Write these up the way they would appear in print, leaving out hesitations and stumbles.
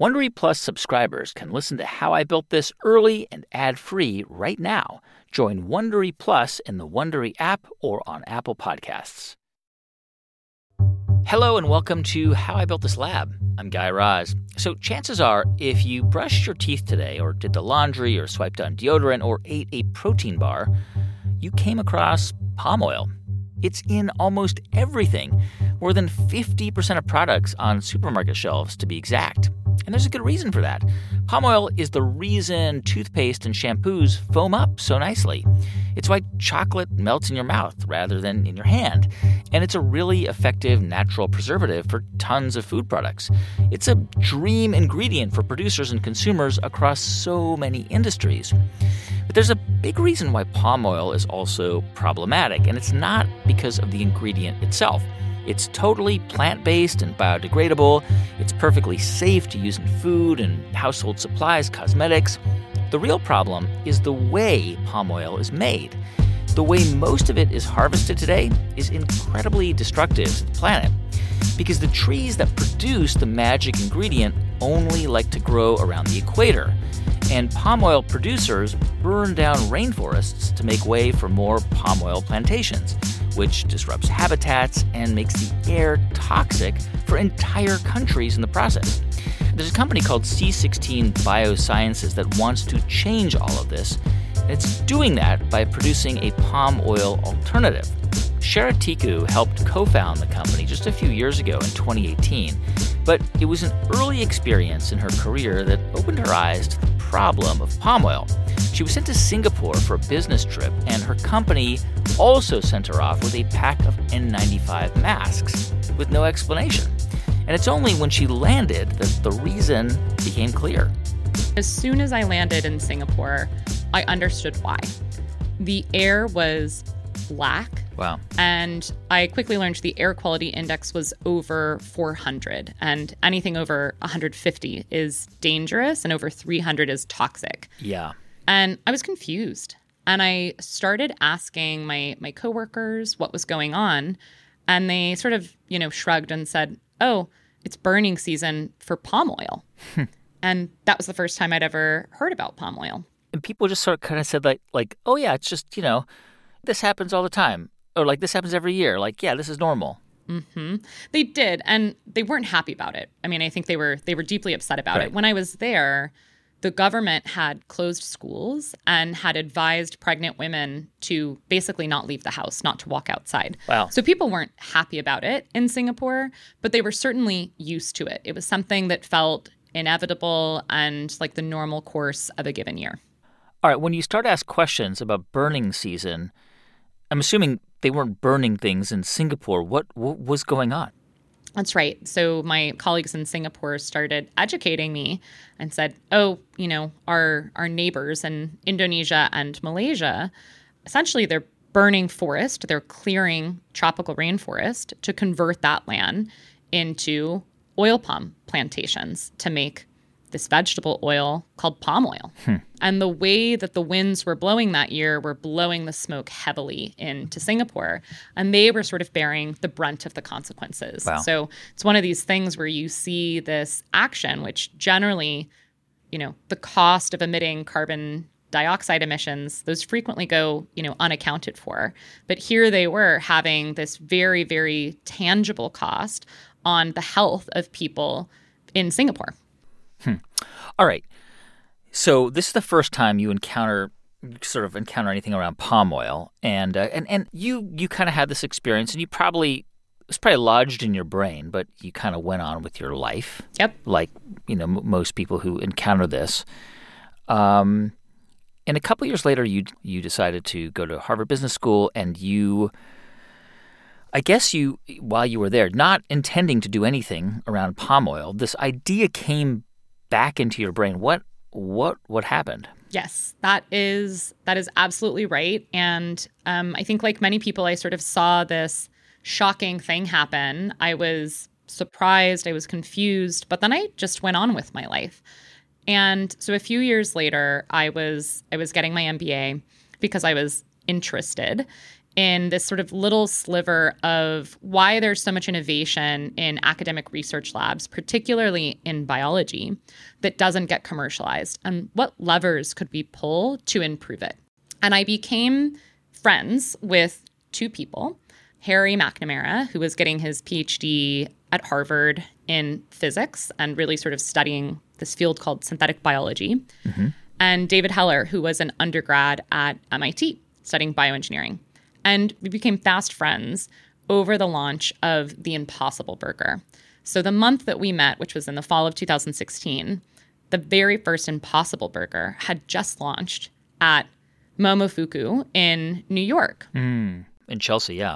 Wondery Plus subscribers can listen to How I Built This early and ad-free right now. Join Wondery Plus in the Wondery app or on Apple Podcasts. Hello and welcome to How I Built This Lab. I'm Guy Raz. So chances are, if you brushed your teeth today or did the laundry or swiped on deodorant or ate a protein bar, you came across palm oil. It's in almost everything, more than 50% of products on supermarket shelves to be exact. And there's a good reason for that. Palm oil is the reason toothpaste and shampoos foam up so nicely. It's why chocolate melts in your mouth rather than in your hand. And it's a really effective natural preservative for tons of food products. It's a dream ingredient for producers and consumers across so many industries. But there's a big reason why palm oil is also problematic, and it's not because of the ingredient itself. It's totally plant-based and biodegradable. It's perfectly safe to use in food and household supplies, cosmetics. The real problem is the way palm oil is made. The way most of it is harvested today is incredibly destructive to the planet because the trees that produce the magic ingredient only like to grow around the equator. And palm oil producers burn down rainforests to make way for more palm oil plantations, which disrupts habitats and makes the air toxic for entire countries in the process. There's a company called C16 Biosciences that wants to change all of this, and it's doing that by producing a palm oil alternative. Shara Tiku helped co-found the company just a few years ago in 2018, but it was an early experience in her career that opened her eyes to the problem of palm oil. She was sent to Singapore for a business trip, and her company also sent her off with a pack of N95 masks with no explanation. And it's only when she landed that the reason became clear. As soon as I landed in Singapore, I understood why. The air was black. Wow. And I quickly learned the air quality index was over 400. And anything over 150 is dangerous, and over 300 is toxic. Yeah. And I was confused. And I started asking my coworkers what was going on. And they sort of, shrugged and said, oh, it's burning season for palm oil. And that was the first time I'd ever heard about palm oil. And people just sort of kind of said like, oh, yeah, it's just, this happens all the time. Or like this happens every year. Like, yeah, this is normal. Mm-hmm. They did. And they weren't happy about it. I mean, I think they were deeply upset about Right. it. When I was there, the government had closed schools and had advised pregnant women to basically not leave the house, not to walk outside. Wow. So people weren't happy about it in Singapore, but they were certainly used to it. It was something that felt inevitable and like the normal course of a given year. All right, when you start to ask questions about burning season, I'm assuming they weren't burning things in Singapore. What was going on? That's right. So my colleagues in Singapore started educating me and said, oh, our neighbors in Indonesia and Malaysia, essentially they're burning forest, they're clearing tropical rainforest to convert that land into oil palm plantations to make this vegetable oil called palm oil. And the way that the winds were blowing that year were blowing the smoke heavily into Singapore. And they were sort of bearing the brunt of the consequences. Wow. So it's one of these things where you see this action, which generally, the cost of emitting carbon dioxide emissions, those frequently go, unaccounted for. But here they were having this very, very tangible cost on the health of people in Singapore. All right. So this is the first time you encounter anything around palm oil, and you kind of had this experience, and it's probably lodged in your brain, but you kind of went on with your life. Yep. Like most people who encounter this. And a couple years later, you decided to go to Harvard Business School, and while you were there, not intending to do anything around palm oil, this idea came back into your brain. What happened? Yes, that is absolutely right. And I think like many people, I sort of saw this shocking thing happen. I was surprised, I was confused, but then I just went on with my life. And so a few years later, I was getting my MBA because I was interested in this sort of little sliver of why there's so much innovation in academic research labs, particularly in biology, that doesn't get commercialized, and what levers could we pull to improve it. And I became friends with two people, Harry McNamara, who was getting his PhD at Harvard in physics and really sort of studying this field called synthetic biology, and David Heller, who was an undergrad at MIT studying bioengineering. And we became fast friends over the launch of the Impossible Burger. So the month that we met, which was in the fall of 2016, the very first Impossible Burger had just launched at Momofuku in New York. In Chelsea, yeah.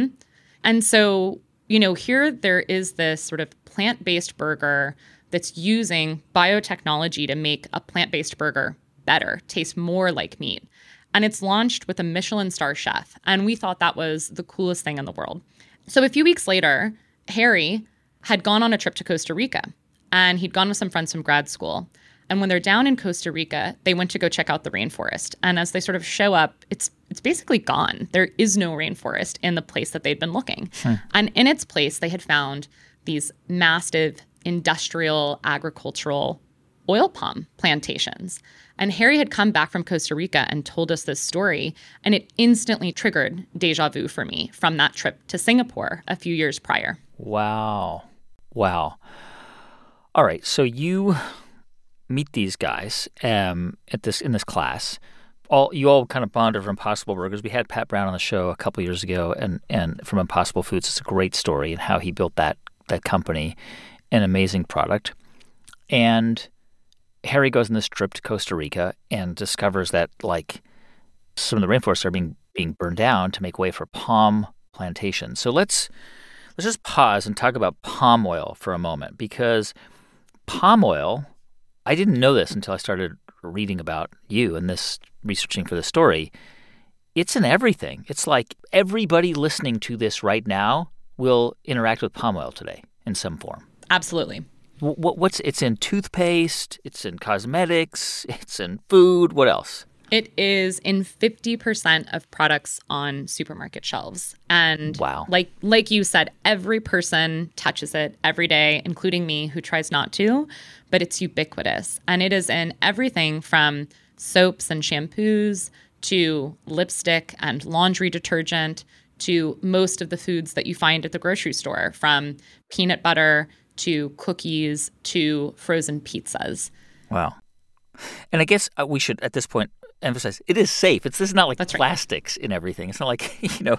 And so, here there is this sort of plant-based burger that's using biotechnology to make a plant-based burger better, taste more like meat. And it's launched with a Michelin star chef. And we thought that was the coolest thing in the world. So a few weeks later, Harry had gone on a trip to Costa Rica. And he'd gone with some friends from grad school. And when they're down in Costa Rica, they went to go check out the rainforest. And as they sort of show up, it's basically gone. There is no rainforest in the place that they'd been looking. And in its place, they had found these massive industrial agricultural oil palm plantations. And Harry had come back from Costa Rica and told us this story, and it instantly triggered deja vu for me from that trip to Singapore a few years prior. Wow. All right, so you meet these guys in this class. You all kind of bonded over Impossible Burgers. We had Pat Brown on the show a couple years ago, and from Impossible Foods. It's a great story and how he built that company, an amazing product. And Harry goes on this trip to Costa Rica and discovers that some of the rainforests are being burned down to make way for palm plantations. So let's just pause and talk about palm oil for a moment, because palm oil, I didn't know this until I started reading about you and researching for this story. It's in everything. It's like everybody listening to this right now will interact with palm oil today in some form. Absolutely. It's in toothpaste, it's in cosmetics, it's in food. What else? It is in 50% of products on supermarket shelves. And wow. Like you said, every person touches it every day, including me, who tries not to, but it's ubiquitous. And it is in everything from soaps and shampoos to lipstick and laundry detergent to most of the foods that you find at the grocery store, from peanut butter to cookies to frozen pizzas. Wow. And I guess we should, at this point, emphasize it is safe. This is not like That's plastics in everything. It's not like,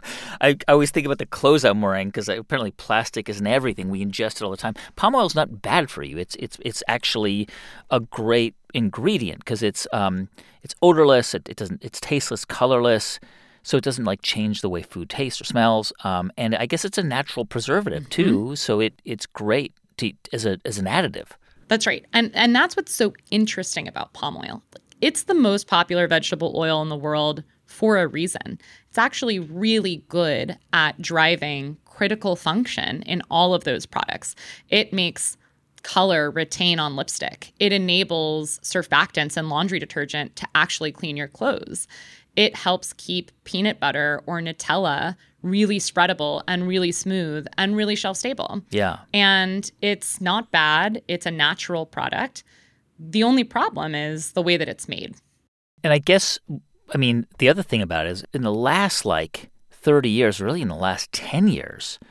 I always think about the clothes I'm wearing, because apparently plastic is in everything. We ingest it all the time. Palm oil is not bad for you. It's actually a great ingredient because it's odorless. It's tasteless, colorless. So it doesn't change the way food tastes or smells. And I guess it's a natural preservative too. So it's great as an additive. That's right. And that's what's so interesting about palm oil. It's the most popular vegetable oil in the world for a reason. It's actually really good at driving critical function in all of those products. It makes color retain on lipstick. It enables surfactants and laundry detergent to actually clean your clothes. It helps keep peanut butter or Nutella really spreadable and really smooth and really shelf stable. Yeah. And it's not bad. It's a natural product. The only problem is the way that it's made. And I guess, the other thing about it is in the last 30 years, really in the last 10 years,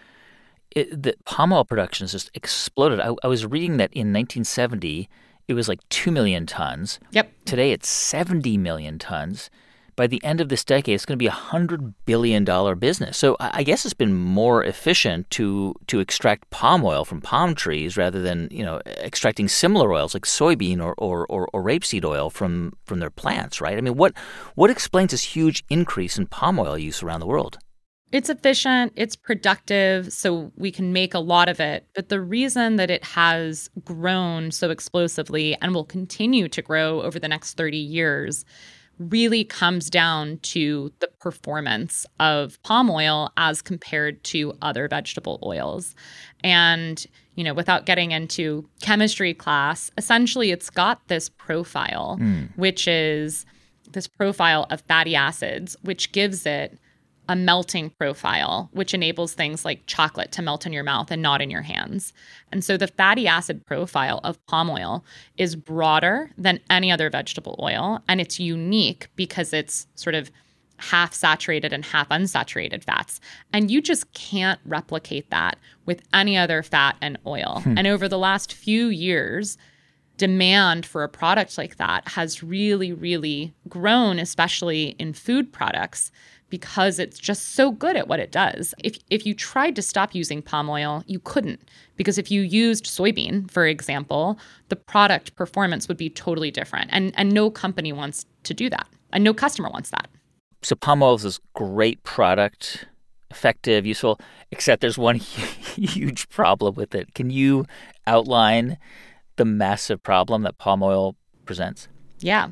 the palm oil production has just exploded. I was reading that in 1970, it was 2 million tons. Yep. Today it's 70 million tons. By the end of this decade, it's going to be a $100 billion business. So I guess it's been more efficient to extract palm oil from palm trees rather than extracting similar oils like soybean or rapeseed oil from their plants, right? What explains this huge increase in palm oil use around the world? It's efficient, it's productive, so we can make a lot of it. But the reason that it has grown so explosively and will continue to grow over the next 30 years really comes down to the performance of palm oil as compared to other vegetable oils. And, without getting into chemistry class, essentially it's got this profile, which is this profile of fatty acids, which gives it a melting profile, which enables things like chocolate to melt in your mouth and not in your hands. And so the fatty acid profile of palm oil is broader than any other vegetable oil. And it's unique because it's sort of half saturated and half unsaturated fats. And you just can't replicate that with any other fat and oil. And over the last few years, demand for a product like that has really, really grown, especially in food products, because it's just so good at what it does. If you tried to stop using palm oil, you couldn't. Because if you used soybean, for example, the product performance would be totally different. And no company wants to do that. And no customer wants that. So palm oil is this great product, effective, useful, except there's one huge problem with it. Can you outline the massive problem that palm oil presents? Yeah,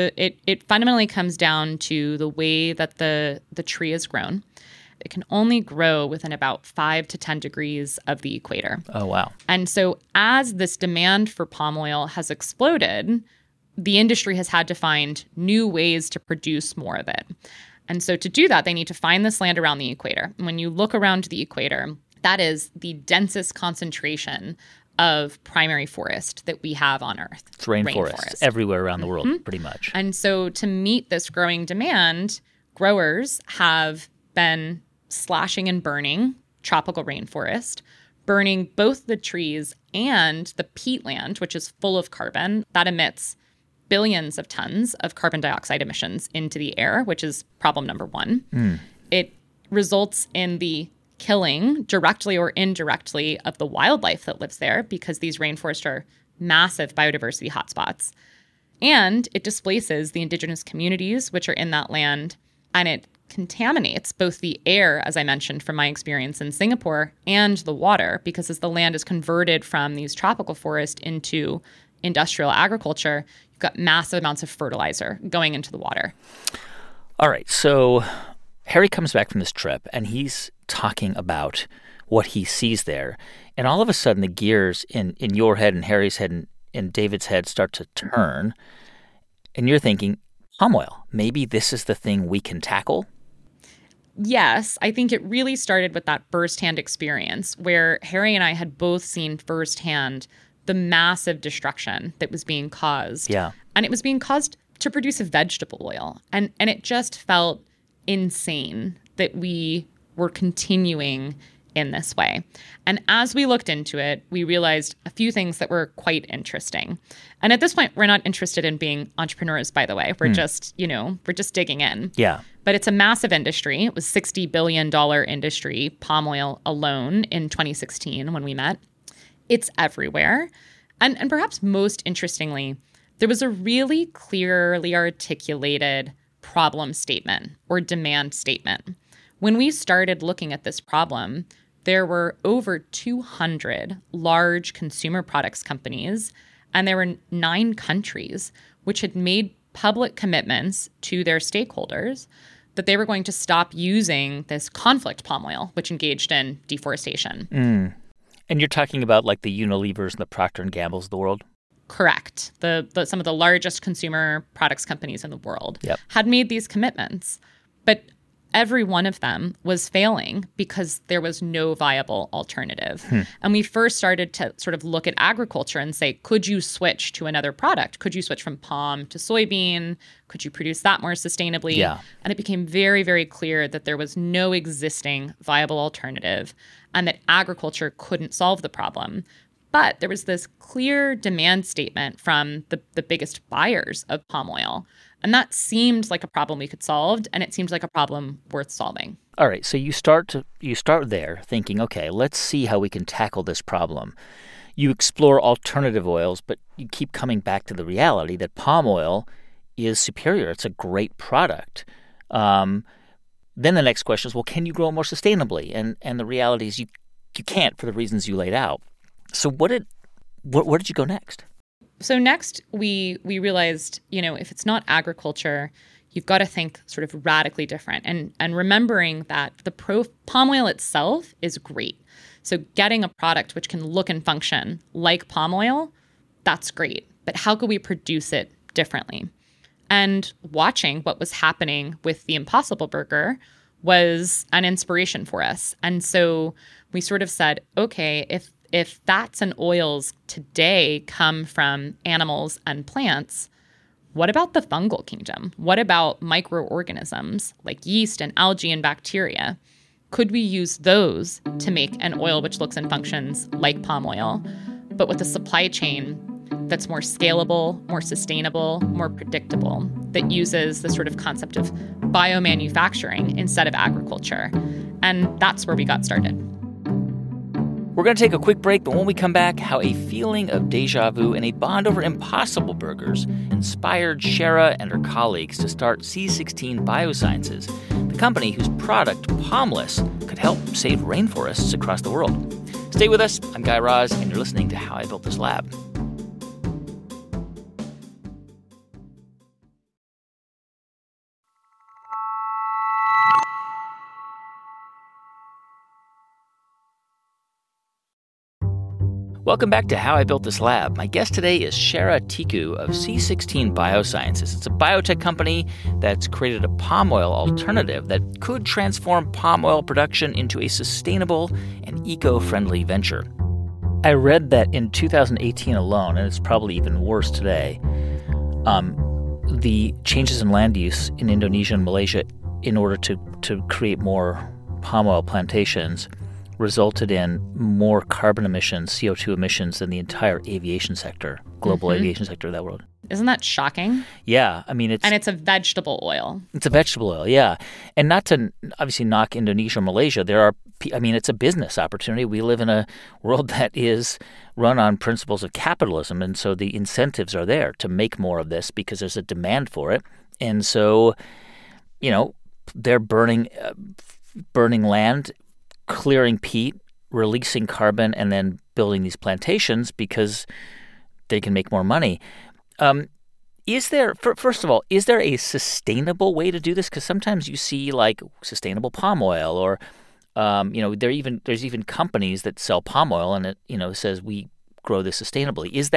it fundamentally comes down to the way that the tree is grown. It can only grow within about 5 to 10 degrees of the equator. Oh, wow. And so as this demand for palm oil has exploded, the industry has had to find new ways to produce more of it. And so to do that, they need to find this land around the equator. And when you look around the equator, that is the densest concentration of primary forest that we have on Earth. It's rainforests everywhere around the world, pretty much. And so to meet this growing demand, growers have been slashing and burning tropical rainforest, burning both the trees and the peatland, which is full of carbon, that emits billions of tons of carbon dioxide emissions into the air, which is problem number one. It results in the killing, directly or indirectly, of the wildlife that lives there, because these rainforests are massive biodiversity hotspots. And it displaces the indigenous communities which are in that land, and it contaminates both the air, as I mentioned from my experience in Singapore, and the water, because as the land is converted from these tropical forests into industrial agriculture, you've got massive amounts of fertilizer going into the water. All right, so Harry comes back from this trip, and he's talking about what he sees there. And all of a sudden, the gears in your head and Harry's head and David's head start to turn. And you're thinking, palm oil, maybe this is the thing we can tackle? Yes, I think it really started with that firsthand experience where Harry and I had both seen firsthand the massive destruction that was being caused. Yeah. And it was being caused to produce a vegetable oil. And it just felt insane that we were continuing in this way. And as we looked into it, we realized a few things that were quite interesting. And at this point, we're not interested in being entrepreneurs, by the way. We're just, we're just digging in. Yeah. But it's a massive industry. It was $60 billion industry, palm oil alone in 2016 when we met. It's everywhere. And perhaps most interestingly, there was a really clearly articulated problem statement or demand statement. When we started looking at this problem, there were over 200 large consumer products companies, and there were 9 countries which had made public commitments to their stakeholders that they were going to stop using this conflict palm oil, which engaged in deforestation. And you're talking about like the Unilevers and the Procter & Gambles of the world? Correct. Some of the largest consumer products companies in the world had made these commitments. But every one of them was failing because there was no viable alternative. And we first started to sort of look at agriculture and say, could you switch to another product? Could you switch from palm to soybean? Could you produce that more sustainably? Yeah. And it became very, very clear that there was no existing viable alternative and that agriculture couldn't solve the problem. But there was this clear demand statement from the biggest buyers of palm oil. And that seemed like a problem we could solve, and it seemed like a problem worth solving. All right, so you start there thinking, okay, let's see how we can tackle this problem. You explore alternative oils, but you keep coming back to the reality that palm oil is superior. It's a great product. Then the next question is, well, can you grow it more sustainably? And the reality is you can't for the reasons you laid out. So where did you go next? So next, we realized, if it's not agriculture, you've got to think sort of radically different. And remembering that the palm oil itself is great. So getting a product which can look and function like palm oil, that's great. But how could we produce it differently? And watching what was happening with the Impossible Burger, was an inspiration for us. And so we sort of said, okay, if fats and oils today come from animals and plants, what about the fungal kingdom? What about microorganisms like yeast and algae and bacteria? Could we use those to make an oil which looks and functions like palm oil, but with a supply chain that's more scalable, more sustainable, more predictable, that uses the sort of concept of biomanufacturing instead of agriculture? And that's where we got started. We're going to take a quick break, but when we come back, how a feeling of deja vu and a bond over Impossible Burgers inspired Shara and her colleagues to start C16 Biosciences, the company whose product, Palmless, could help save rainforests across the world. Stay with us. I'm Guy Raz, and you're listening to How I Built This Lab. Welcome back to How I Built This Lab. My guest today is Shara Tiku of C16 Biosciences. It's a biotech company that's created a palm oil alternative that could transform palm oil production into a sustainable and eco-friendly venture. I read that in 2018 alone, and it's probably even worse today, the changes in land use in Indonesia and Malaysia in order to create more palm oil plantations resulted in more carbon emissions, CO2 emissions, than the entire aviation sector, global aviation sector of that world. Isn't that shocking? Yeah. I mean, it's a vegetable oil. It's a vegetable oil, yeah. And not to obviously knock Indonesia or Malaysia, it's a business opportunity. We live in a world that is run on principles of capitalism, and so the incentives are there to make more of this because there's a demand for it. And so, they're burning land, clearing peat, releasing carbon, and then building these plantations because they can make more money. First of all, is there a sustainable way to do this? Because sometimes you see like sustainable palm oil, or there's even companies that sell palm oil, and it says we grow this sustainably. Is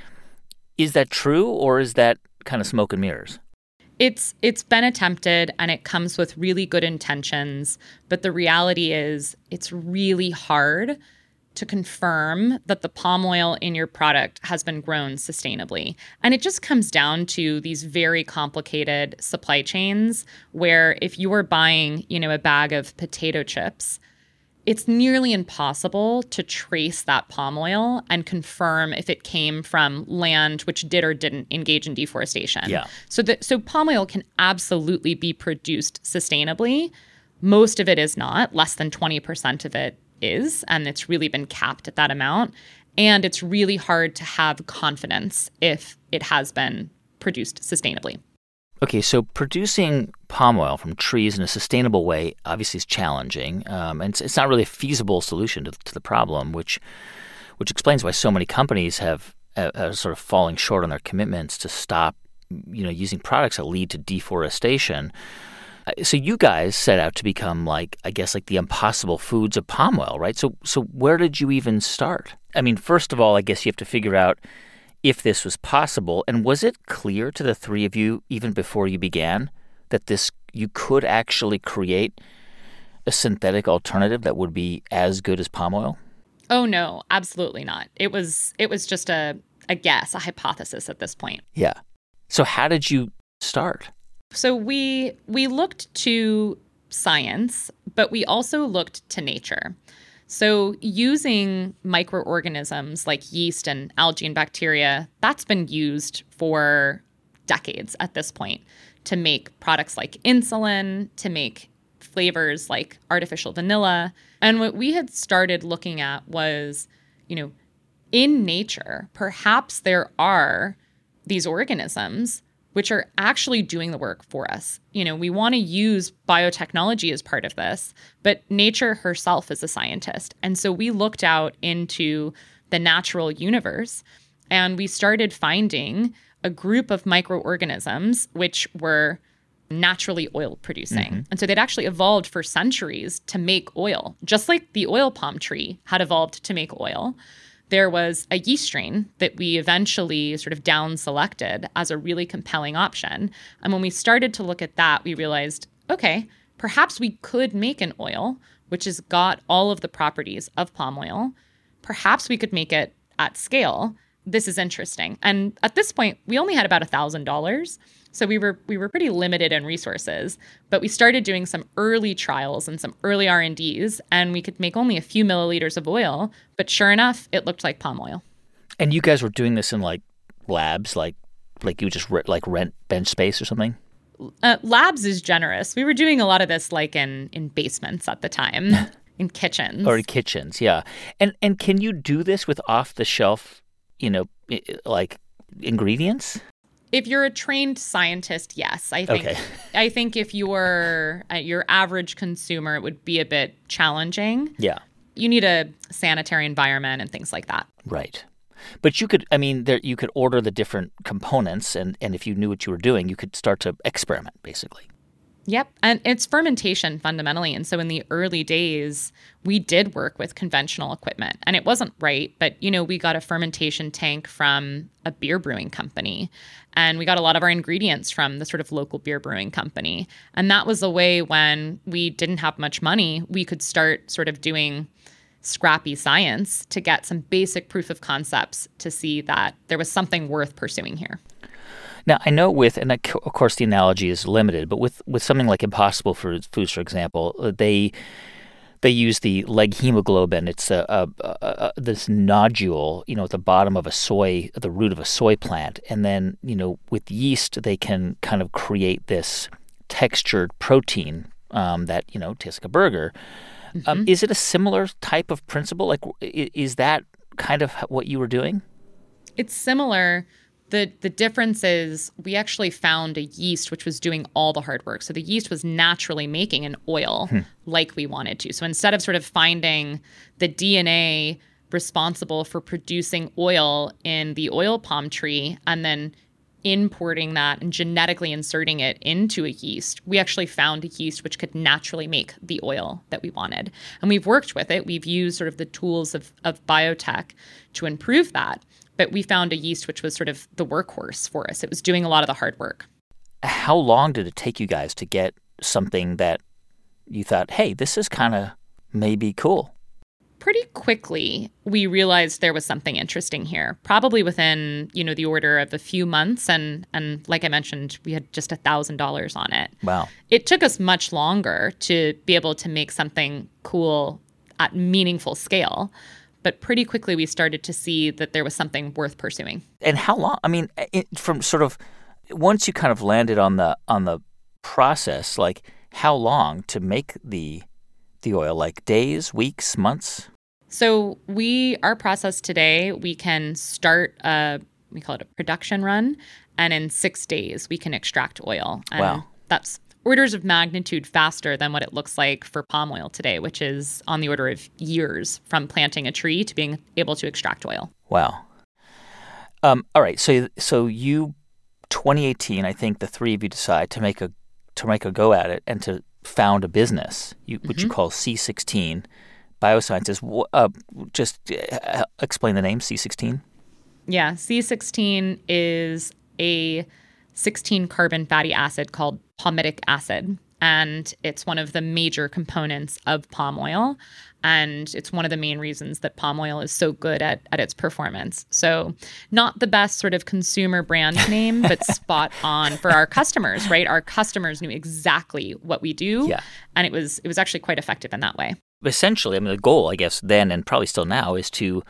that true, or is that kind of smoke and mirrors? It's been attempted, and it comes with really good intentions, but the reality is it's really hard to confirm that the palm oil in your product has been grown sustainably. And it just comes down to these very complicated supply chains where if you are buying, a bag of potato chips, it's nearly impossible to trace that palm oil and confirm if it came from land which did or didn't engage in deforestation. Yeah. So palm oil can absolutely be produced sustainably. Most of it is not. Less than 20% of it is, and it's really been capped at that amount. And it's really hard to have confidence if it has been produced sustainably. Okay, so producing palm oil from trees in a sustainable way obviously is challenging, and it's not really a feasible solution to the problem, which explains why so many companies have sort of falling short on their commitments to stop, using products that lead to deforestation. So you guys set out to become like the Impossible Foods of palm oil, right? So where did you even start? I mean, first of all, I guess you have to figure out if this was possible. And was it clear to the three of you, even before you began, that you could actually create a synthetic alternative that would be as good as palm oil? Oh, no, absolutely not. It was just a guess, a hypothesis at this point. Yeah. So how did you start? So we looked to science, but we also looked to nature. So using microorganisms like yeast and algae and bacteria, that's been used for decades at this point to make products like insulin, to make flavors like artificial vanilla. And what we had started looking at was, in nature, perhaps there are these organisms which are actually doing the work for us. We want to use biotechnology as part of this, but nature herself is a scientist. And so we looked out into the natural universe, and we started finding a group of microorganisms which were naturally oil producing. Mm-hmm. And so they'd actually evolved for centuries to make oil, just like the oil palm tree had evolved to make oil. There was a yeast strain that we eventually sort of down selected as a really compelling option. And when we started to look at that, we realized, okay, perhaps we could make an oil which has got all of the properties of palm oil. Perhaps we could make it at scale. This is interesting. And at this point, we only had about $1,000. So we were pretty limited in resources, but we started doing some early trials and some early R&Ds, and we could make only a few milliliters of oil, but sure enough, it looked like palm oil. And you guys were doing this in like labs, like you just rent bench space or something? Labs is generous. We were doing a lot of this like in basements at the time, in kitchens. Or in kitchens, yeah. And can you do this with off-the-shelf, like ingredients? If you're a trained scientist, yes. I think. Okay. I think if you're your average consumer, it would be a bit challenging. Yeah. You need a sanitary environment and things like that. Right. But you could, you could order the different components, and if you knew what you were doing, you could start to experiment, basically. Yep. And it's fermentation fundamentally. And so in the early days, we did work with conventional equipment. And it wasn't right, but, we got a fermentation tank from a beer brewing company. And we got a lot of our ingredients from the sort of local beer brewing company. And that was a way when we didn't have much money, we could start sort of doing scrappy science to get some basic proof of concepts to see that there was something worth pursuing here. Now, I know and of course the analogy is limited, but with something like Impossible Foods, for example, they use the leg hemoglobin. It's this nodule, at the bottom of the root of a soy plant. And then, with yeast, they can kind of create this textured protein that, tastes like a burger. Mm-hmm. Is it a similar type of principle? Like, is that kind of what you were doing? It's similar. The difference is we actually found a yeast which was doing all the hard work. So the yeast was naturally making an oil like we wanted to. So instead of sort of finding the DNA responsible for producing oil in the oil palm tree and then importing that and genetically inserting it into a yeast, we actually found a yeast which could naturally make the oil that we wanted. And we've worked with it. We've used sort of the tools of biotech to improve that. But we found a yeast which was sort of the workhorse for us. It was doing a lot of the hard work. How long did it take you guys to get something that you thought, hey, this is kind of maybe cool? Pretty quickly, we realized there was something interesting here, probably within, the order of a few months. And like I mentioned, we had just $1,000 on it. Wow. It took us much longer to be able to make something cool at meaningful scale. But pretty quickly, we started to see that there was something worth pursuing. And how long? From sort of once you kind of landed on the process, like how long to make the oil? Like days, weeks, months? So our process today, we can start we call it a production run, and in 6 days we can extract oil. And wow. That's orders of magnitude faster than what it looks like for palm oil today, which is on the order of years from planting a tree to being able to extract oil. Wow. All right. So you, 2018, I think the three of you decide to make a go at it and to found a business, which you call C16 Biosciences. Just explain the name C16. Yeah, C16 is a 16 carbon fatty acid called palmitic acid. And it's one of the major components of palm oil. And it's one of the main reasons that palm oil is so good at its performance. So not the best sort of consumer brand name, but spot on for our customers, right? Our customers knew exactly what we do. Yeah. And it was actually quite effective in that way. Essentially, the goal, I guess, then and probably still now is to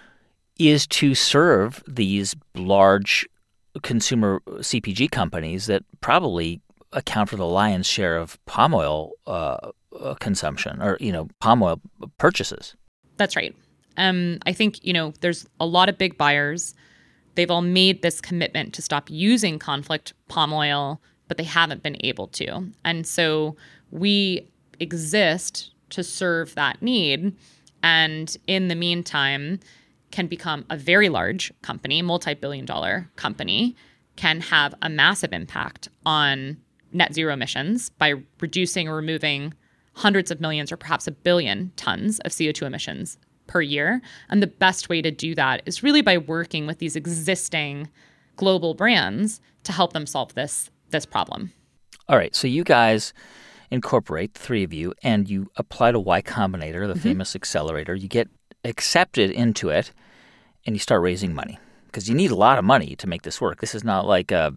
serve these large consumer CPG companies that probably account for the lion's share of palm oil consumption or, palm oil purchases. That's right. I think, there's a lot of big buyers. They've all made this commitment to stop using conflict palm oil, but they haven't been able to. And so we exist to serve that need. And in the meantime, can become a very large company, multi-billion-dollar company, can have a massive impact on net zero emissions by reducing or removing hundreds of millions or perhaps 1 billion tons of CO2 emissions per year. And the best way to do that is really by working with these existing global brands to help them solve this problem. All right. So you guys, incorporate, the three of you, and you apply to Y Combinator, the famous accelerator. You get accepted into it, and you start raising money because you need a lot of money to make this work. This is not like a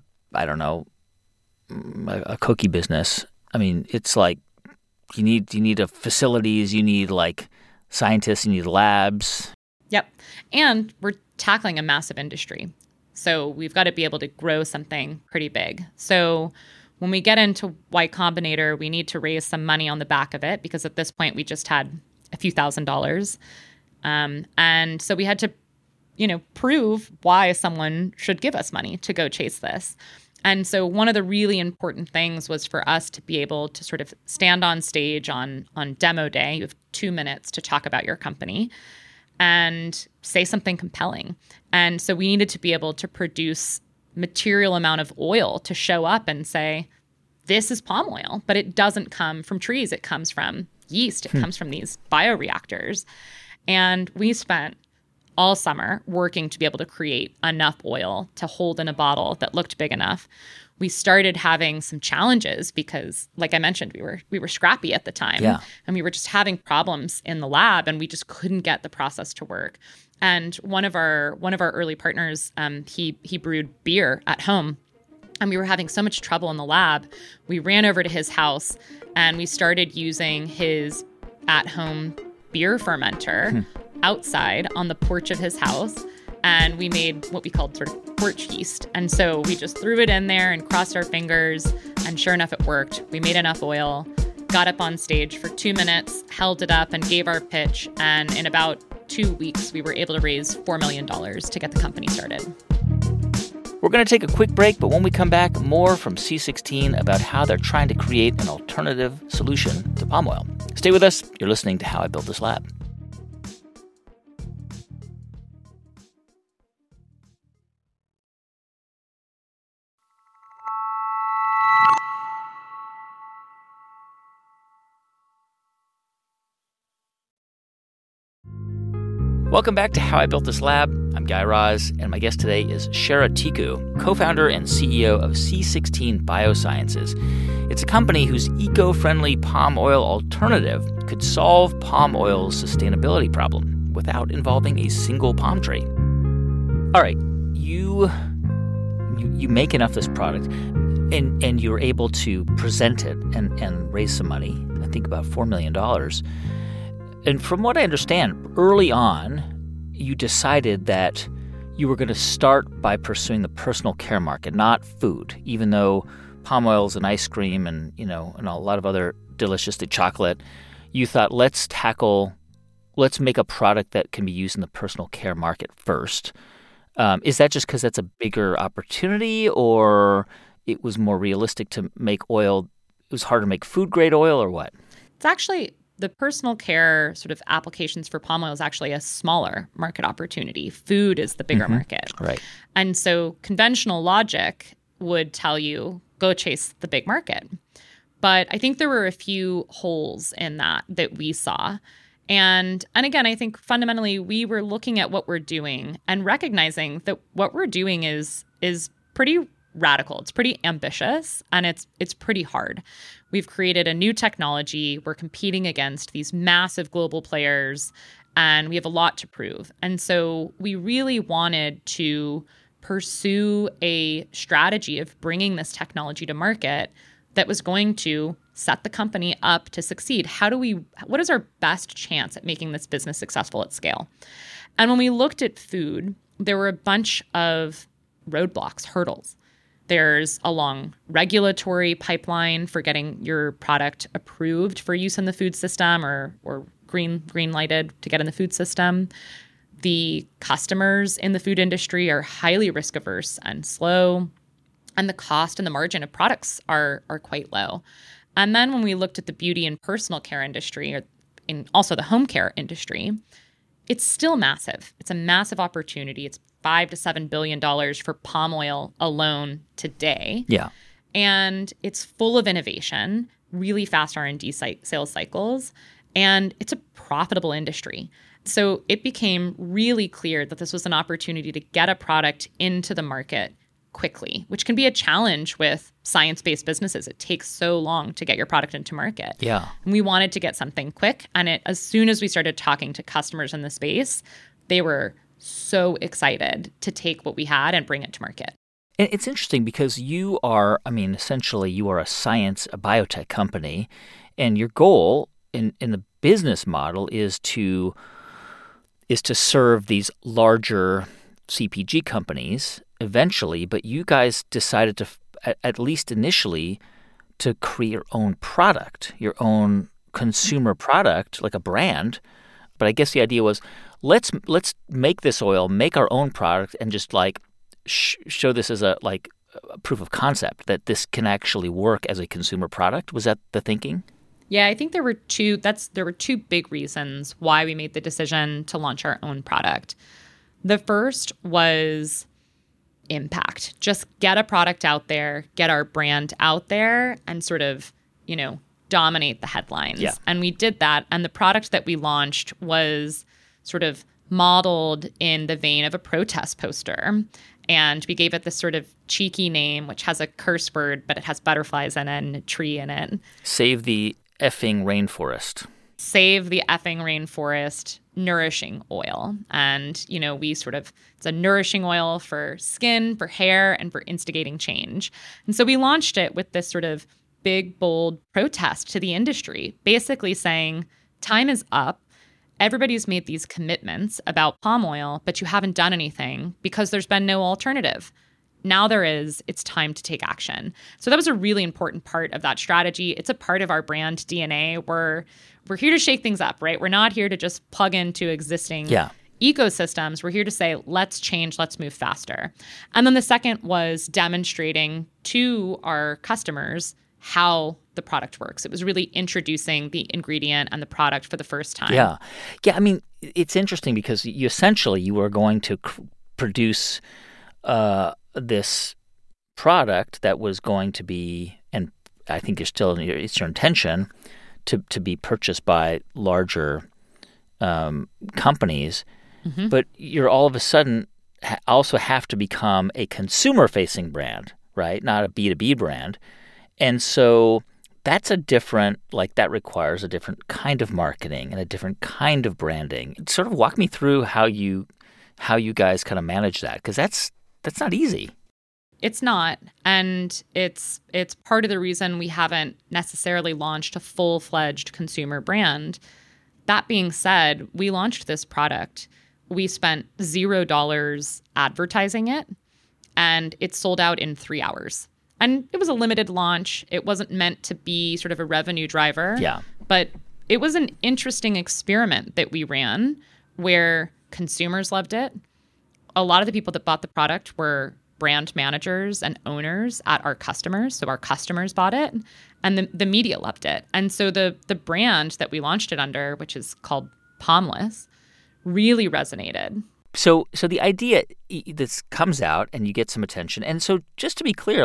cookie business. I mean, it's like you need facilities, you need like scientists, you need labs. Yep. And we're tackling a massive industry. So we've got to be able to grow something pretty big. So when we get into Y Combinator, we need to raise some money on the back of it because at this point we just had a few $1,000s. And so we had to, prove why someone should give us money to go chase this. And so one of the really important things was for us to be able to sort of stand on stage on demo day. You have 2 minutes to talk about your company and say something compelling. And so we needed to be able to produce material amount of oil to show up and say, this is palm oil, but it doesn't come from trees. It comes from yeast. It comes from these bioreactors. And we spent all summer working to be able to create enough oil to hold in a bottle that looked big enough. We started having some challenges because, like I mentioned, we were scrappy at the time. Yeah. And we were just having problems in the lab and we just couldn't get the process to work. And one of our early partners, he brewed beer at home. And we were having so much trouble in the lab. We ran over to his house and we started using his at-home beer fermenter outside on the porch of his house. And we made what we called sort of porch yeast. And so we just threw it in there and crossed our fingers. And sure enough, it worked. We made enough oil, got up on stage for 2 minutes, held it up and gave our pitch. And in about 2 weeks, we were able to raise $4 million to get the company started. We're going to take a quick break, but when we come back, more from C16 about how they're trying to create an alternative solution to palm oil. Stay with us. You're listening to How I Built This Lab. Welcome back to How I Built This Lab. I'm Guy Raz, and my guest today is Shara Tiku, co-founder and CEO of C16 Biosciences. It's a company whose eco-friendly palm oil alternative could solve palm oil's sustainability problem without involving a single palm tree. All right, you make enough of this product, and you're able to present it and raise some money, I think about $4 million. And from what I understand, early on, you decided that you were going to start by pursuing the personal care market, not food, even though palm oil is an ice cream and a lot of other delicious chocolate. You thought, let's make a product that can be used in the personal care market first. Is that just because that's a bigger opportunity, or it was more realistic to make oil? It was hard to make food-grade oil, or what? It's actually the personal care sort of applications for palm oil is actually a smaller market opportunity. Food is the bigger market. Right. And so conventional logic would tell you, go chase the big market. But I think there were a few holes in that we saw. And again, I think fundamentally we were looking at what we're doing and recognizing that what we're doing is pretty radical. It's pretty ambitious and it's pretty hard. We've created a new technology. We're competing against these massive global players and we have a lot to prove. And so we really wanted to pursue a strategy of bringing this technology to market that was going to set the company up to succeed. What is our best chance at making this business successful at scale? And when we looked at food, there were a bunch of roadblocks, hurdles. There's a long regulatory pipeline for getting your product approved for use in the food system or green lighted to get in the food system. The customers in the food industry are highly risk averse and slow, and the cost and the margin of products are quite low. And then when we looked at the beauty and personal care industry, or in also the home care industry, it's still massive. It's a massive opportunity. It's $5 to $7 billion for palm oil alone today. Yeah. And it's full of innovation, really fast R&D sales cycles, and it's a profitable industry. So it became really clear that this was an opportunity to get a product into the market quickly, which can be a challenge with science-based businesses. It takes so long to get your product into market. Yeah. And we wanted to get something quick. And as soon as we started talking to customers in the space, they were so excited to take what we had and bring it to market. And it's interesting because you are, essentially you are a biotech company, and your goal in the business model is to serve these larger CPG companies eventually, but you guys decided to, at least initially, to create your own product, your own consumer product, like a brand. But I guess the idea was, let's make this oil, make our own product, and just show this as a proof of concept that this can actually work as a consumer product. Was that the thinking? Yeah, I think there were two big reasons why we made the decision to launch our own product. The first was impact. Just get a product out there, get our brand out there, and sort of, dominate the headlines. Yeah. And we did that. And the product that we launched was sort of modeled in the vein of a protest poster. And we gave it this sort of cheeky name, which has a curse word, but it has butterflies in it and a tree in it. Save the effing rainforest. Save the effing rainforest, nourishing oil. And, it's a nourishing oil for skin, for hair, and for instigating change. And so we launched it with this sort of big, bold protest to the industry, basically saying, time is up. Everybody's made these commitments about palm oil, but you haven't done anything because there's been no alternative. Now there is. It's time to take action. So that was a really important part of that strategy. It's a part of our brand DNA. We're here to shake things up, right? We're not here to just plug into existing ecosystems. We're here to say, let's change, let's move faster. And then the second was demonstrating to our customers how the product works. It was really introducing the ingredient and the product for the first time. Yeah. It's interesting because you were going to produce this product that was going to be, and I think it's your intention to be purchased by larger companies, but you're all of a sudden also have to become a consumer-facing brand, right? Not a B2B brand. And so that's that requires a different kind of marketing and a different kind of branding. Sort of walk me through how you guys kind of manage that, because that's not easy. It's not. And it's part of the reason we haven't necessarily launched a full-fledged consumer brand. That being said, we launched this product. We spent $0 advertising it, and it sold out in 3 hours. And it was a limited launch. It wasn't meant to be sort of a revenue driver. Yeah. But it was an interesting experiment that we ran where consumers loved it. A lot of the people that bought the product were brand managers and owners at our customers. So our customers bought it, and the media loved it. And so the brand that we launched it under, which is called Palmless, really resonated. So the idea, this comes out and you get some attention. And so just to be clear,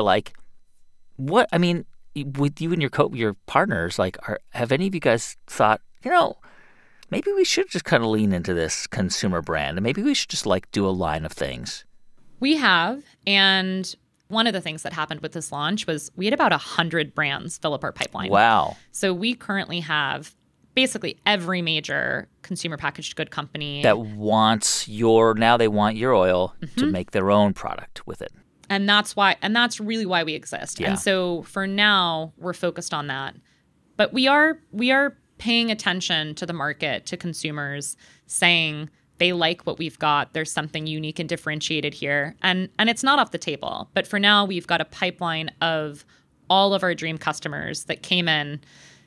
with you and your partners, have any of you guys thought, maybe we should just kind of lean into this consumer brand and maybe we should just do a line of things? We have. And one of the things that happened with this launch was we had about 100 brands fill up our pipeline. Wow. So we currently have basically every major consumer packaged good company that wants now they want your oil to make their own product with it. And that's really why we exist. Yeah. And so for now, we're focused on that. But we are paying attention to the market, to consumers, saying they like what we've got. There's something unique and differentiated here. And it's not off the table. But for now, we've got a pipeline of all of our dream customers that came in,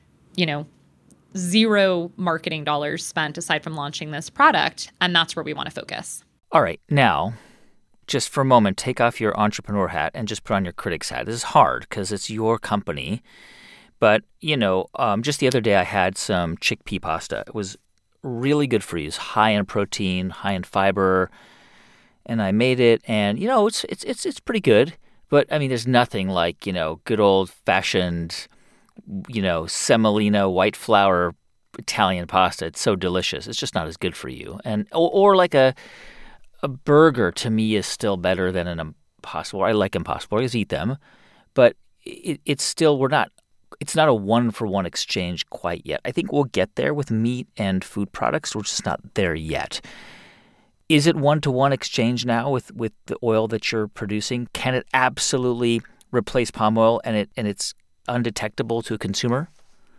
zero marketing dollars spent aside from launching this product. And that's where we want to focus. All right. Now, just for a moment, take off your entrepreneur hat and just put on your critic's hat. This is hard because it's your company. But, just the other day I had some chickpea pasta. It was really good for you. It's high in protein, high in fiber. And I made it and, it's pretty good. But, there's nothing like, good old-fashioned, semolina, white flour Italian pasta. It's so delicious. It's just not as good for you. And or like a burger to me is still better than an Impossible. I like Impossible Burgers, eat them, but it's still it's not a one-for-one exchange quite yet. I think we'll get there with meat and food products. We're just not there yet. Is it one-to-one exchange now with the oil that you're producing? Can it absolutely replace palm oil and it's undetectable to a consumer?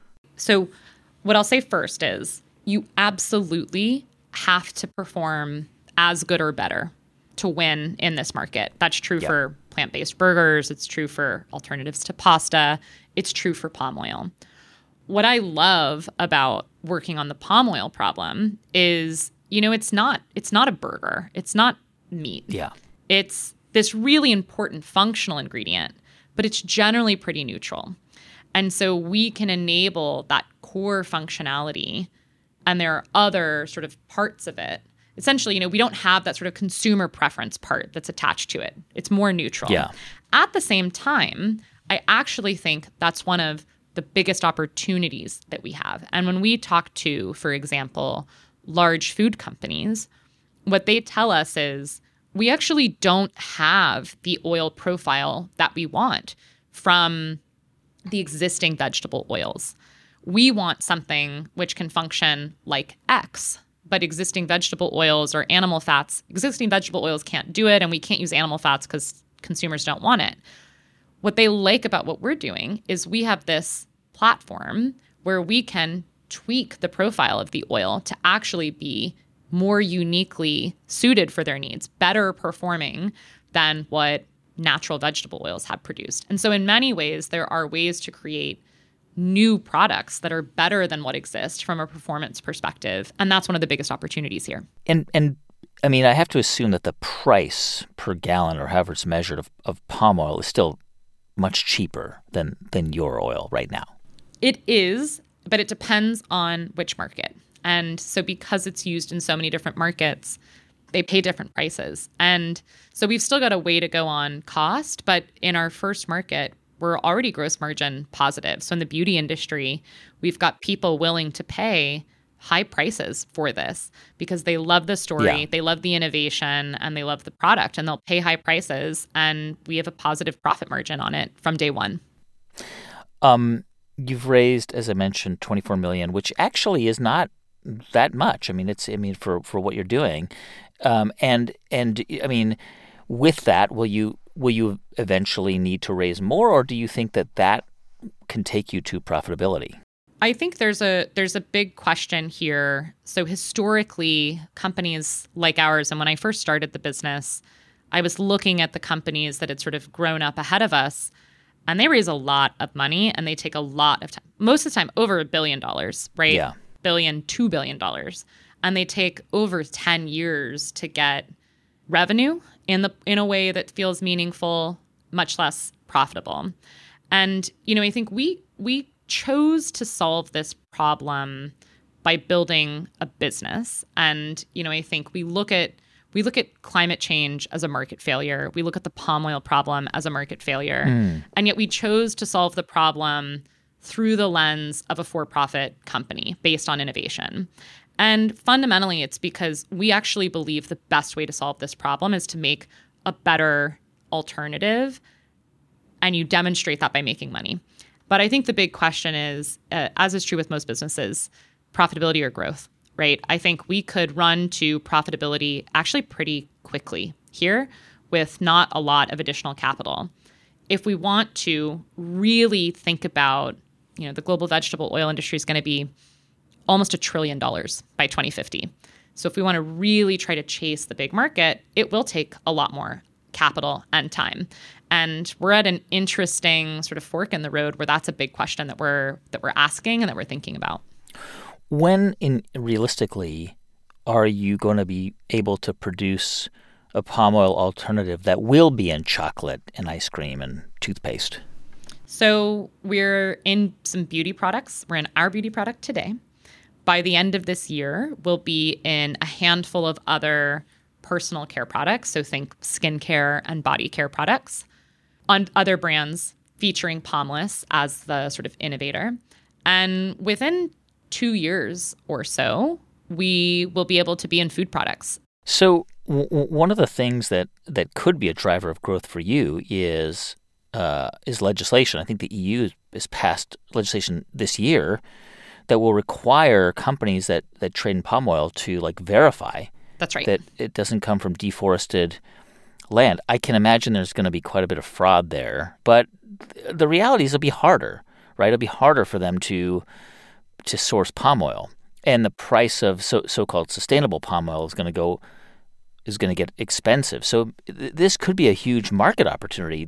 So what I'll say first is you absolutely have to perform as good or better to win in this market. That's true for plant-based burgers. It's true for alternatives to pasta. It's true for palm oil. What I love about working on the palm oil problem is, it's not a burger. It's not meat. Yeah. It's this really important functional ingredient, but it's generally pretty neutral. And so we can enable that core functionality, and there are other sort of parts of it. Essentially, we don't have that sort of consumer preference part that's attached to it. It's more neutral. Yeah. At the same time, I actually think that's one of the biggest opportunities that we have. And when we talk to, for example, large food companies, what they tell us is we actually don't have the oil profile that we want from the existing vegetable oils. We want something which can function like X, but existing vegetable oils or animal fats, existing vegetable oils can't do it, and we can't use animal fats because consumers don't want it. What they like about what we're doing is we have this platform where we can tweak the profile of the oil to actually be more uniquely suited for their needs, better performing than what natural vegetable oils have produced. And so in many ways, there are ways to create new products that are better than what exists from a performance perspective. And that's one of the biggest opportunities here. And I mean, I have to assume that the price per gallon or however it's measured of palm oil is still much cheaper than your oil right now. It is, but it depends on which market. And so because it's used in so many different markets, they pay different prices. And so we've still got a way to go on cost, but in our first market, we're already gross margin positive. So in the beauty industry, we've got people willing to pay high prices for this because they love the story, they love the innovation, and they love the product, and they'll pay high prices, and we have a positive profit margin on it from day one. You've raised, as I mentioned, $24 million, which actually is not that much. I mean, for what you're doing, and I mean, with that, will you eventually need to raise more, or do you think that can take you to profitability? I think there's a big question here. So historically, companies like ours, and when I first started the business, I was looking at the companies that had sort of grown up ahead of us, and they raise a lot of money, and they take a lot of time. Most of the time, over $1 billion, right? Yeah. $2 billion. And they take over 10 years to get revenue in a way that feels meaningful, much less profitable. And, I think we chose to solve this problem by building a business. And, I think we look at climate change as a market failure. We look at the palm oil problem as a market failure. And yet we chose to solve the problem through the lens of a for-profit company based on innovation. And fundamentally, it's because we actually believe the best way to solve this problem is to make a better alternative, and you demonstrate that by making money. But I think the big question is, as is true with most businesses, profitability or growth, right? I think we could run to profitability actually pretty quickly here with not a lot of additional capital. If we want to really think about, the global vegetable oil industry is going to be almost $1 trillion by 2050. So if we want to really try to chase the big market, it will take a lot more capital and time. And we're at an interesting sort of fork in the road where that's a big question that we're asking and that we're thinking about. When realistically are you going to be able to produce a palm oil alternative that will be in chocolate and ice cream and toothpaste? So we're in some beauty products. We're in our beauty product today. By the end of this year, we'll be in a handful of other personal care products. So think skincare and body care products on other brands featuring Palmless as the sort of innovator. And within 2 years or so, we will be able to be in food products. So one of the things that could be a driver of growth for you is legislation. I think the EU has passed legislation this year that will require companies that trade in palm oil to verify that's right, that it doesn't come from deforested land. I can imagine there's going to be quite a bit of fraud there, but the reality is it'll be harder, right? It'll be harder for them to source palm oil, and the price of so-called sustainable palm oil is going to get expensive. So this could be a huge market opportunity.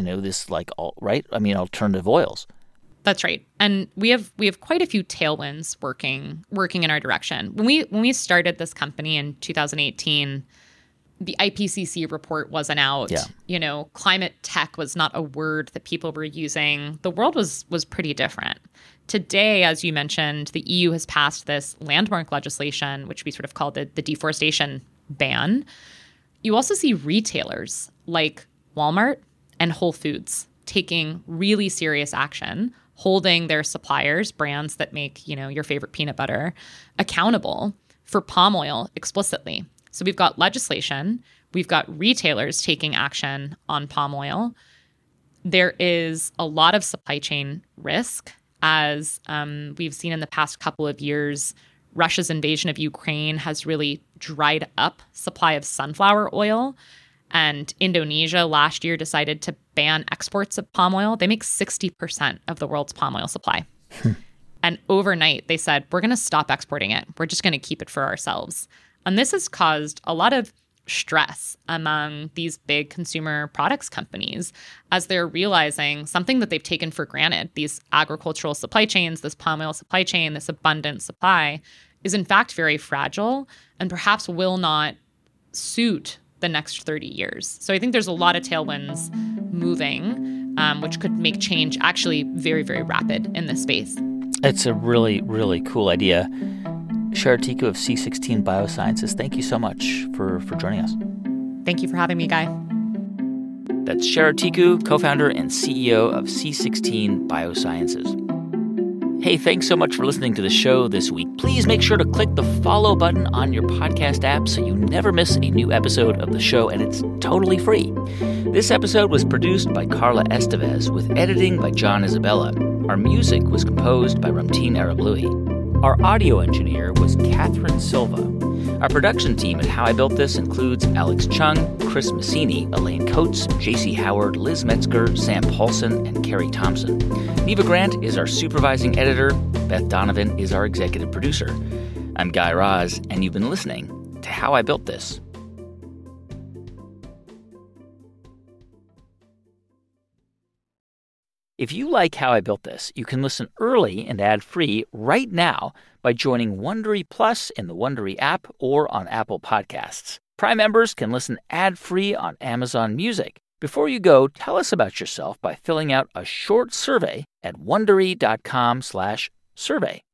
Alternative oils. That's right. And we have quite a few tailwinds working in our direction. When we started this company in 2018, the IPCC report wasn't out. Yeah. Climate tech was not a word that people were using. The world was pretty different. Today, as you mentioned, the EU has passed this landmark legislation, which we sort of call the deforestation ban. You also see retailers like Walmart and Whole Foods taking really serious action, holding their suppliers, brands that make, your favorite peanut butter, accountable for palm oil explicitly. So we've got legislation, we've got retailers taking action on palm oil. There is a lot of supply chain risk, as we've seen in the past couple of years. Russia's invasion of Ukraine has really dried up supply of sunflower oil. And Indonesia last year decided to ban exports of palm oil. They make 60% of the world's palm oil supply. And overnight, they said, we're going to stop exporting it. We're just going to keep it for ourselves. And this has caused a lot of stress among these big consumer products companies as they're realizing something that they've taken for granted, these agricultural supply chains, this palm oil supply chain, this abundant supply, is in fact very fragile and perhaps will not suit the next 30 years. So I think there's a lot of tailwinds moving, which could make change actually very, very rapid in this space. It's a really, really cool idea. Shara Tiku of C16 Biosciences, thank you so much for joining us. Thank you for having me, Guy. That's Shara Tiku, co-founder and CEO of C16 Biosciences. Hey, thanks so much for listening to the show this week. Please make sure to click the follow button on your podcast app so you never miss a new episode of the show, and it's totally free. This episode was produced by Carla Estevez with editing by John Isabella. Our music was composed by Ramtin Arablouei. Our audio engineer was Catherine Silva. Our production team at How I Built This includes Alex Chung, Chris Massini, Elaine Coates, J.C. Howard, Liz Metzger, Sam Paulson, and Carrie Thompson. Neva Grant is our supervising editor. Beth Donovan is our executive producer. I'm Guy Raz, and you've been listening to How I Built This. If you like How I Built This, you can listen early and ad-free right now by joining Wondery Plus in the Wondery app or on Apple Podcasts. Prime members can listen ad-free on Amazon Music. Before you go, tell us about yourself by filling out a short survey at Wondery.com/survey.